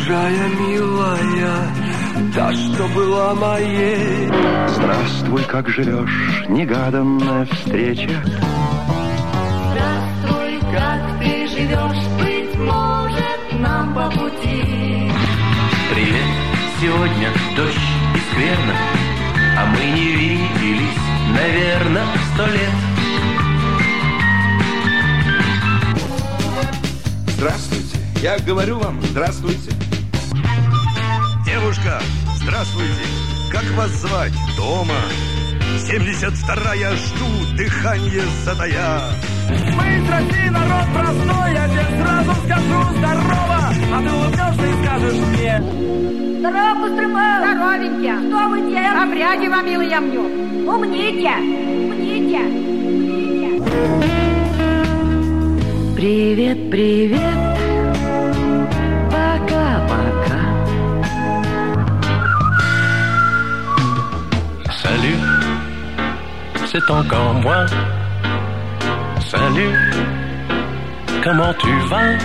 чужая, милая, та, что была моей. Здравствуй, как живешь, негаданная встреча. Здравствуй, как ты живешь, быть может, нам по пути. Привет, сегодня дождь и скверно, а мы не виделись, наверное, 100 лет. Здравствуйте, я говорю вам, здравствуйте. Девушка, здравствуйте, как вас звать? Дома? 72-я, жду, дыхание затая. Мы из России, народ простой, я тебе сразу скажу здорово, а ты улыбнешься и скажешь мне: здорово, Кострома! Здоровенькие! Что вы делаете? Обряди вам, милый, я мню. Умните! Умните! Умните! Привет, привет, пока-пока. Salut, c'est encore moi. Salut, comment tu vas?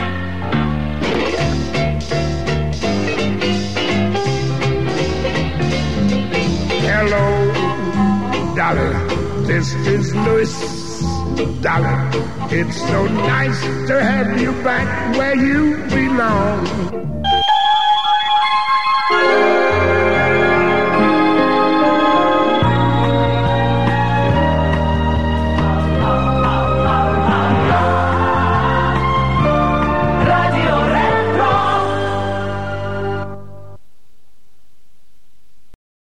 Hello, darling, this is Louis. Darling, it's so nice to have you back where you belong.